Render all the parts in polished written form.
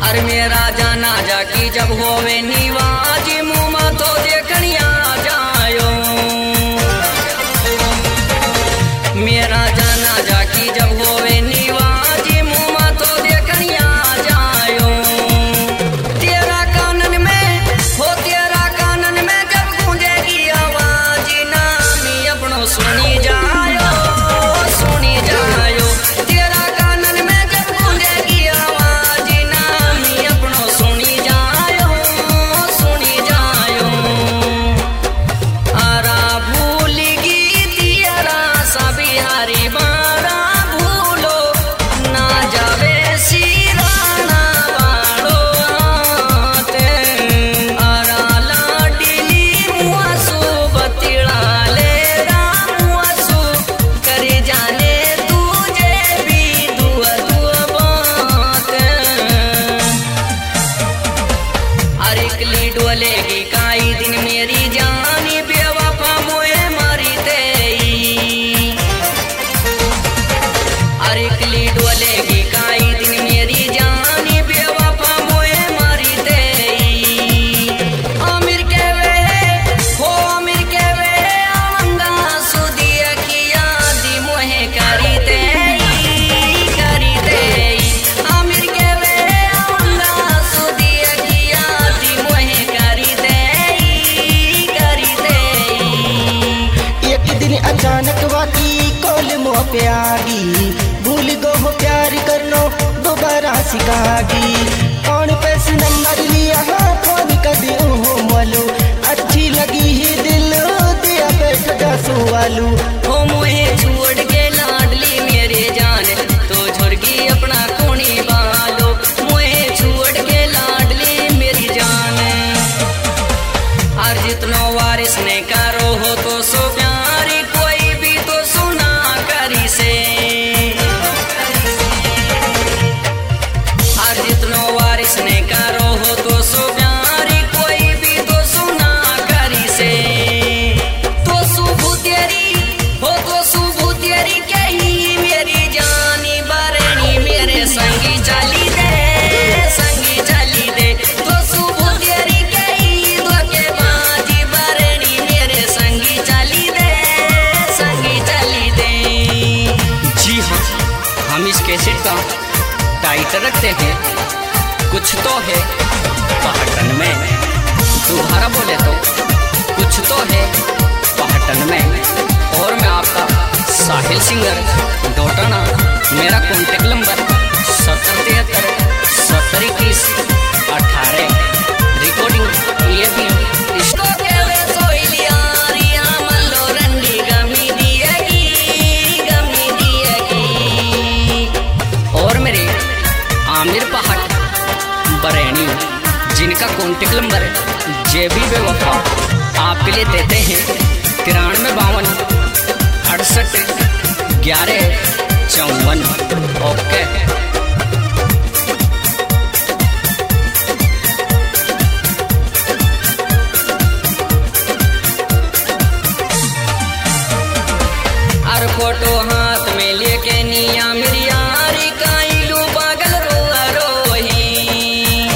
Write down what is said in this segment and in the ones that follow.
अरे मेरा जाना जाकी जब होवे निवाजी मुँह तो देखनिया जायो। मेरा जाना जाकी जब होवे निवाजी मुँह तो देखनिया जायो। तेरा कानन में हो तेरा कानन में जब गूंजेगी आवाज नामी अपनो सुनी जायो सुनी जायो। तेरा कानन में जब गूंजेगी आवाज नामी अपनो सुनी जायो सुनी जायो। आरा भूलगी तेरा सा बिहारी बारा भूलो ना जावे सिराना वालो आते। आरा लाडली मुआसु बतिड़ा ले रामुआसु करे जाने तुझे भी दुआ दुआ बात। अरे कली डोलेगी काई दिन मेरी जानी बेवफा मोए मारी देई। अरे कली डोलेगी काई दिन मेरी जानी बेवफा मोए मारी देई। आमिर के वे हो आमिर के वे आंगा सुदिया की यादी मोहे करी देई करी देई। आमिर के वे आंगा सुदिया की यादी मोहे करी देई करी देई। एक दिन अचानक वाकी कॉल मुँह पे आगी। भूल गो हो प्यार करनो दोबारा सिखागी। कौन पैसे नंबर लिया हाँ फोन कर दियो हो मालू। अच्छी लगी ही दिल दिया बैठ जा सुवालू। हो मुहे छोड़ के लाडली मेरे जान तो झुरगी अपना कोनी बालो। मुहे छोड़ के लाडली मेरी जान और जितनो वारिस ने करो हो तो सो प्यारी कोई भी तो सुना करी से। और जितनो वारिस ने करो हो तो सो प्यारी कोई भी तो सुना करी से। तो सुबह तेरी हो तो सुबह तेरी कही मेरी जानी बरनी मेरे संगी चली दे संगी चली दे। तो सुबह तेरी कही धोखेबाजी बरनी मेरे संगी चली दे संगी चली दे। जी हाँ, हम इस कैसेट का टाइटल रखते हैं कुछ तो है पहाड़न में। दोबारा बोले तो कुछ तो है पहाड़न में। और मैं आपका साहिल सिंगर डोटाना। मेरा कॉन्टेक्ट नंबर 7073 7021 18। रिकॉर्डिंग ये भी इसको केवे सोइलिया रिया मल्लो रंडी गमी दिएगी। और मेरे आमिर पहाड़ बरैनी जिनका कॉन्टेक्ट नंबर जेबी बेवफा आपके लिए देते हैं 9352 68 11 54। ओके। और फोटो हाथ में लेके निया मेरी यारी काइलू पागल रोआ रोही।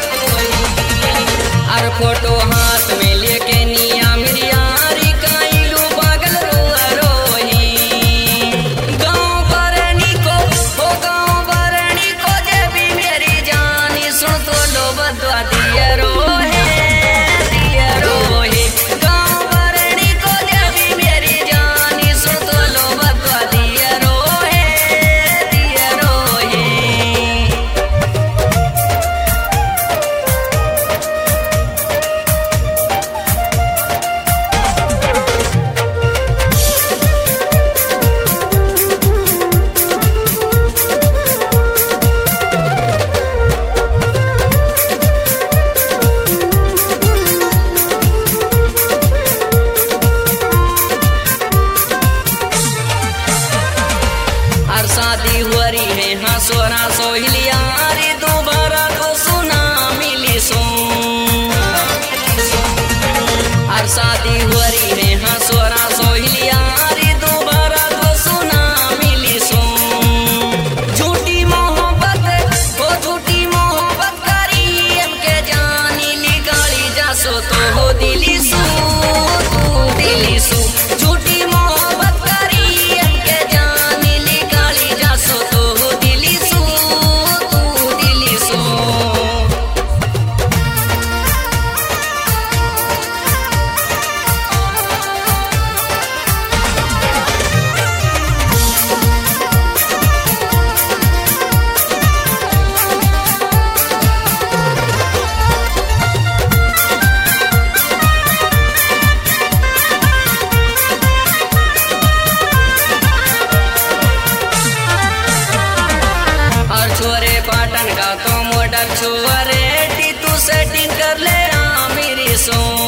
और फोटो हाथ में लेके निया मेरी यारी काइलू पागल रोआ रोही। गाँव बरनी को हो गाँव छुआ रेडी तू सेटिंग कर ले मेरी सो